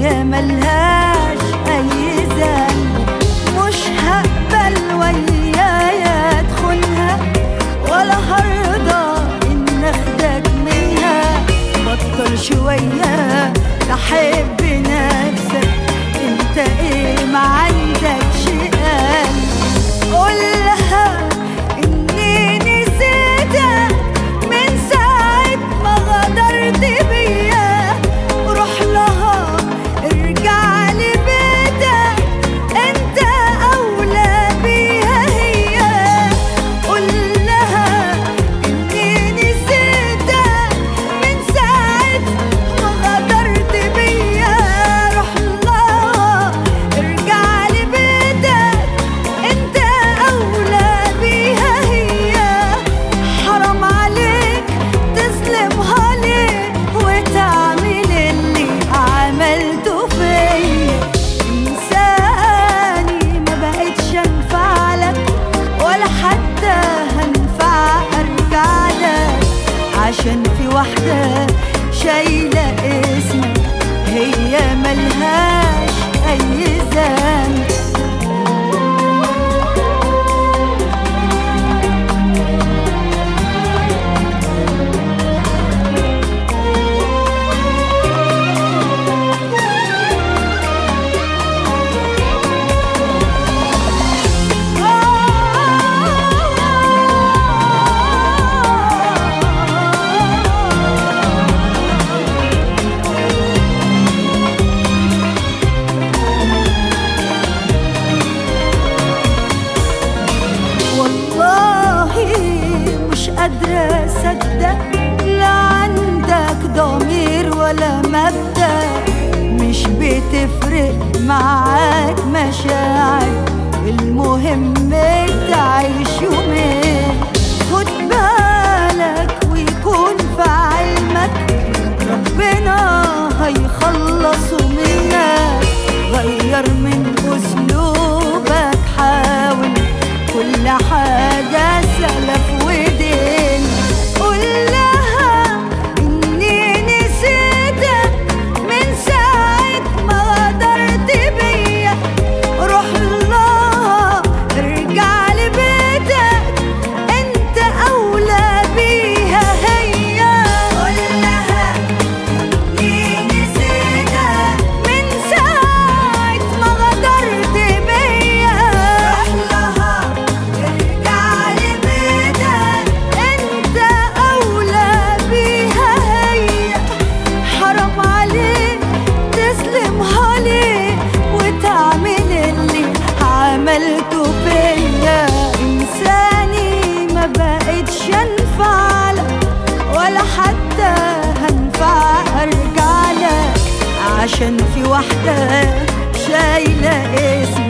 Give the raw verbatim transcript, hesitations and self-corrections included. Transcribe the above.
هي ملهاش أي ذنب. مش هقبل ويايا تخونها ولا هرضى إن أخدك منها. بطل شوية تحب نفسك، انت ايه ما عندكش قلب. قولها اني نسيتك من ساعة ما غدرت بيا. روح لها ارجع لبيتك، انت اولى بيها هي. قولها اني نسيتك من ساعة ما غدرت بيا. روح لها ارجع لبيتك، انت اولى بيها هي. حرام عليك تظلمها ليه وتعمل اللي عملته فيا. انساني ما بقتش انفع لك ولا حتى هنفع ارجع لك، عشان في واحدة شايلة اسمك هي ملهاش أي ذنب. مش قادرة أصدق لا عندك ضمير ولا مبدأ. مش بتفرق معاك مشاعر، المهم تعيش يومين. خد بالك ويكون في علمك ربنا هيخلصوا منك. غير من أسلوبك، حاول كل حاجة سلف ودين. قولها إني نسيتك من ساعة ما غدرت بيا. روح لها ارجع لبيتك، انت أولى بيها هي. قولها إني نسيتك من ساعة ما غدرت بيا. روح لها ارجع لبيتك، انت أولى بيها هي. حرام عليك تظلمها ليه وتعمل اللي عملته فيا. إنساني ما بقتش أنفع لك ولا حتى هنفع أرجع لك، عشان في واحدة شايلة اسمك